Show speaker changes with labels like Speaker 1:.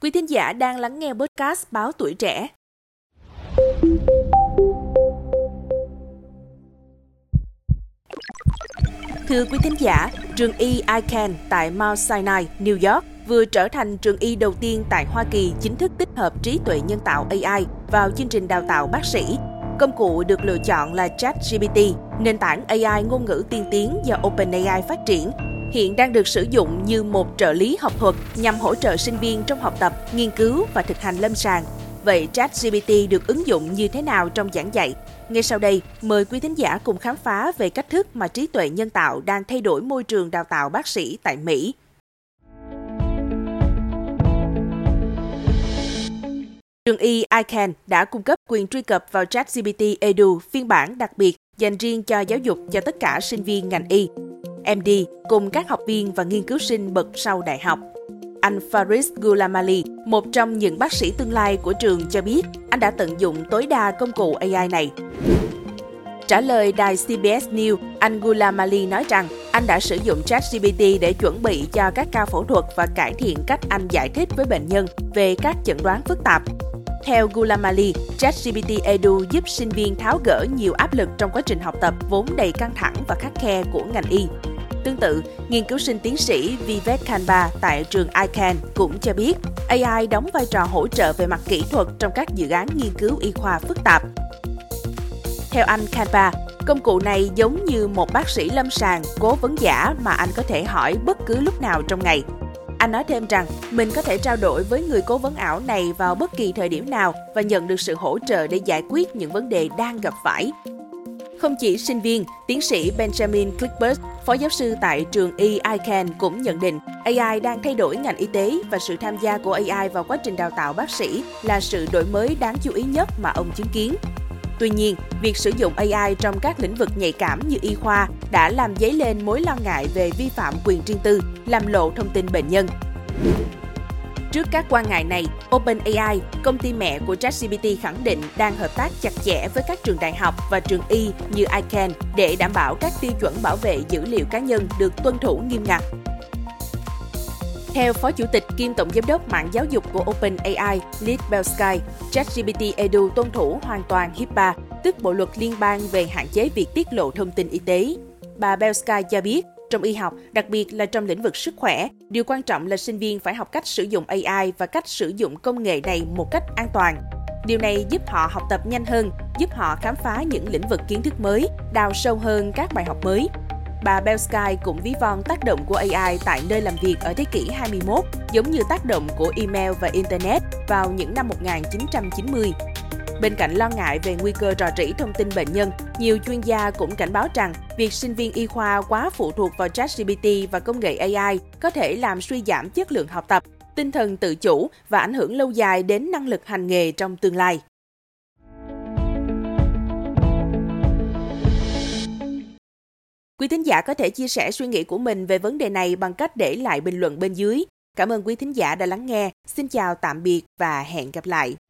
Speaker 1: Quý thính giả đang lắng nghe podcast Báo Tuổi Trẻ. Thưa quý thính giả, trường y Icahn tại Mount Sinai, New York vừa trở thành trường y đầu tiên tại Hoa Kỳ chính thức tích hợp trí tuệ nhân tạo AI vào chương trình đào tạo bác sĩ. Công cụ được lựa chọn là ChatGPT, nền tảng AI ngôn ngữ tiên tiến do OpenAI phát triển. Hiện đang được sử dụng như một trợ lý học thuật nhằm hỗ trợ sinh viên trong học tập, nghiên cứu và thực hành lâm sàng. Vậy ChatGPT được ứng dụng như thế nào trong giảng dạy? Ngay sau đây, mời quý thính giả cùng khám phá về cách thức mà trí tuệ nhân tạo đang thay đổi môi trường đào tạo bác sĩ tại Mỹ. Trường y Icahn đã cung cấp quyền truy cập vào ChatGPT Edu phiên bản đặc biệt dành riêng cho giáo dục cho tất cả sinh viên ngành y, MD cùng các học viên và nghiên cứu sinh bậc sau đại học. Anh Faris Ghulam-Ali, một trong những bác sĩ tương lai của trường cho biết anh đã tận dụng tối đa công cụ AI này. Trả lời đài CBS News, anh Ghulam-Ali nói rằng anh đã sử dụng ChatGPT để chuẩn bị cho các ca phẫu thuật và cải thiện cách anh giải thích với bệnh nhân về các chẩn đoán phức tạp. Theo Ghulam-Ali, ChatGPT Edu giúp sinh viên tháo gỡ nhiều áp lực trong quá trình học tập vốn đầy căng thẳng và khắt khe của ngành y. Tương tự, nghiên cứu sinh tiến sĩ Vivek Khanba tại trường Icahn cũng cho biết AI đóng vai trò hỗ trợ về mặt kỹ thuật trong các dự án nghiên cứu y khoa phức tạp. Theo anh Khanba, công cụ này giống như một bác sĩ lâm sàng, cố vấn giả mà anh có thể hỏi bất cứ lúc nào trong ngày. Anh nói thêm rằng mình có thể trao đổi với người cố vấn ảo này vào bất kỳ thời điểm nào và nhận được sự hỗ trợ để giải quyết những vấn đề đang gặp phải. Không chỉ sinh viên, tiến sĩ Benjamin Clickbert, phó giáo sư tại trường y Icahn cũng nhận định AI đang thay đổi ngành y tế và sự tham gia của AI vào quá trình đào tạo bác sĩ là sự đổi mới đáng chú ý nhất mà ông chứng kiến. Tuy nhiên, việc sử dụng AI trong các lĩnh vực nhạy cảm như y khoa đã làm dấy lên mối lo ngại về vi phạm quyền riêng tư, làm lộ thông tin bệnh nhân. Trước các quan ngại này, OpenAI, công ty mẹ của ChatGPT khẳng định đang hợp tác chặt chẽ với các trường đại học và trường y như Icahn để đảm bảo các tiêu chuẩn bảo vệ dữ liệu cá nhân được tuân thủ nghiêm ngặt. Theo Phó Chủ tịch kiêm Tổng Giám đốc mạng giáo dục của OpenAI, Liz Belsky, ChatGPT Edu tuân thủ hoàn toàn HIPAA, tức Bộ luật liên bang về hạn chế việc tiết lộ thông tin y tế. Bà Belsky cho biết, trong y học, đặc biệt là trong lĩnh vực sức khỏe, điều quan trọng là sinh viên phải học cách sử dụng AI và cách sử dụng công nghệ này một cách an toàn. Điều này giúp họ học tập nhanh hơn, giúp họ khám phá những lĩnh vực kiến thức mới, đào sâu hơn các bài học mới. Bà Belsky cũng ví von tác động của AI tại nơi làm việc ở thế kỷ 21, giống như tác động của email và Internet vào những năm 1990. Bên cạnh lo ngại về nguy cơ rò rỉ thông tin bệnh nhân, nhiều chuyên gia cũng cảnh báo rằng việc sinh viên y khoa quá phụ thuộc vào ChatGPT và công nghệ AI có thể làm suy giảm chất lượng học tập, tinh thần tự chủ và ảnh hưởng lâu dài đến năng lực hành nghề trong tương lai. Quý thính giả có thể chia sẻ suy nghĩ của mình về vấn đề này bằng cách để lại bình luận bên dưới. Cảm ơn quý thính giả đã lắng nghe. Xin chào tạm biệt và hẹn gặp lại.